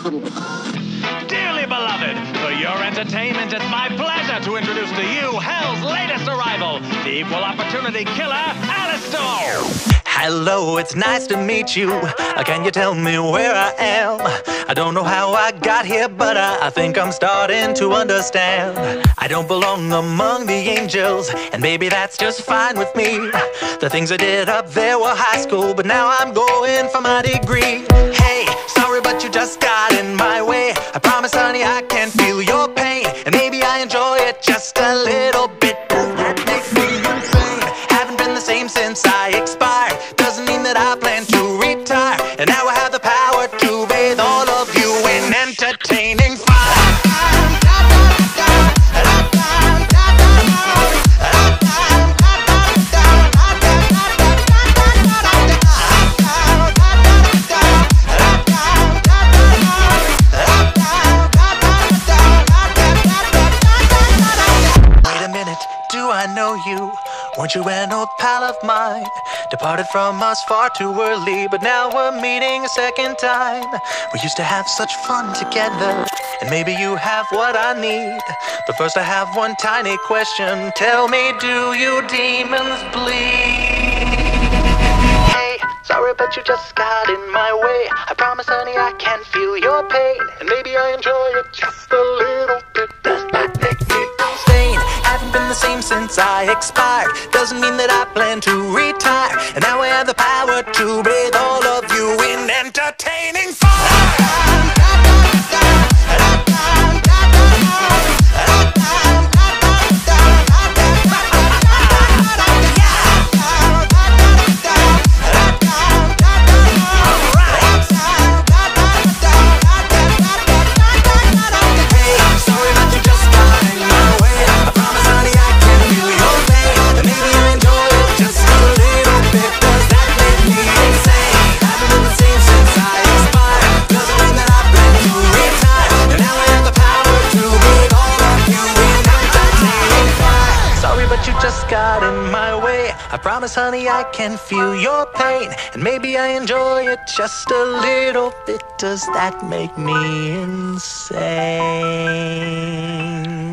Dearly beloved, for your entertainment, it's my pleasure to introduce to you Hell's latest arrival, the equal opportunity killer, Alastor. Hello, it's nice to meet you. Can you tell me where I am? I don't know how I got here, but I think I'm starting to understand. I don't belong among the angels, and maybe that's just fine with me. The things I did up there were high school, but now I'm going for my degree. Hey, sorry, but you just got in my way. I promise, honey, I can feel your pain, and maybe I enjoy it just a little bit. That makes me insane. Haven't been the same since I expired. Doesn't mean that I plan to retire, and now I have the power to bathe all of you in entertaining fire. Wait a minute, do I know you? Weren't you an old pal of mine? Departed from us far too early, but now we're meeting a second time. We used to have such fun together, and maybe you have what I need. But first I have one tiny question. Tell me, do you demons bleed? Hey, sorry, but you just got in my way. I promise, honey, I can feel your pain, and maybe I enjoy it just a little bit. Does that make me insane? Haven't been the same since I expired. Doesn't mean that I plan to retire, and now I have the power to bathe all of you in entertaining fire. Got in my way. I promise, honey, I can feel your pain, and maybe I enjoy it just a little bit. Does that make me insane?